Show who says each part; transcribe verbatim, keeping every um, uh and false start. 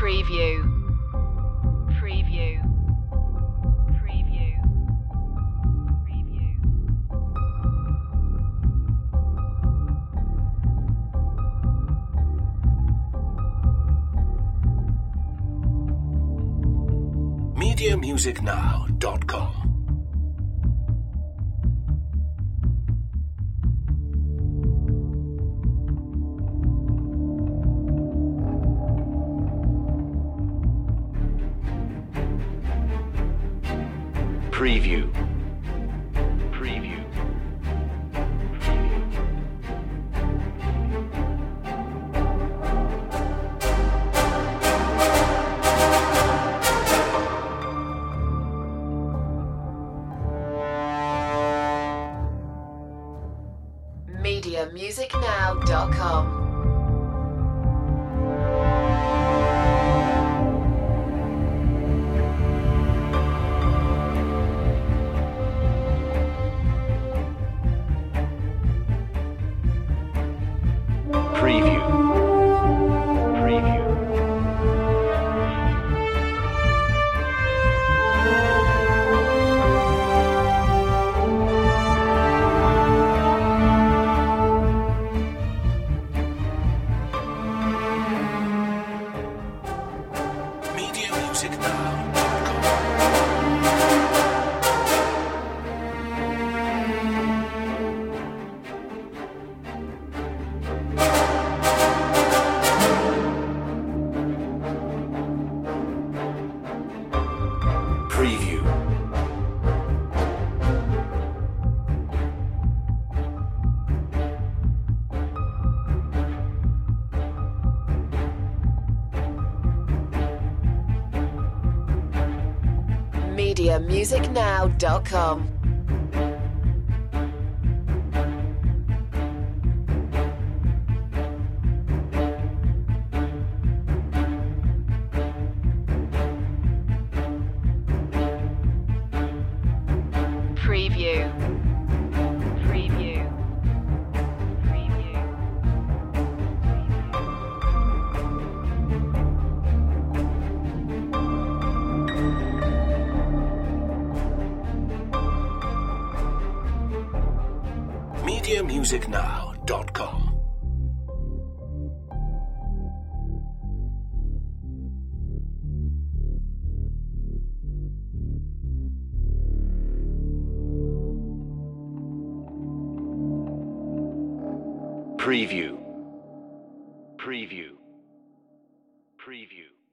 Speaker 1: Preview. Preview. Preview. Preview.
Speaker 2: media music now dot com. Preview. Preview.
Speaker 1: media music now dot com.
Speaker 2: Preview. Preview. media music now dot com. Preview.
Speaker 1: media music now dot com. Preview. Preview. Preview.
Speaker 2: media music now dot com. Preview. Preview. Preview.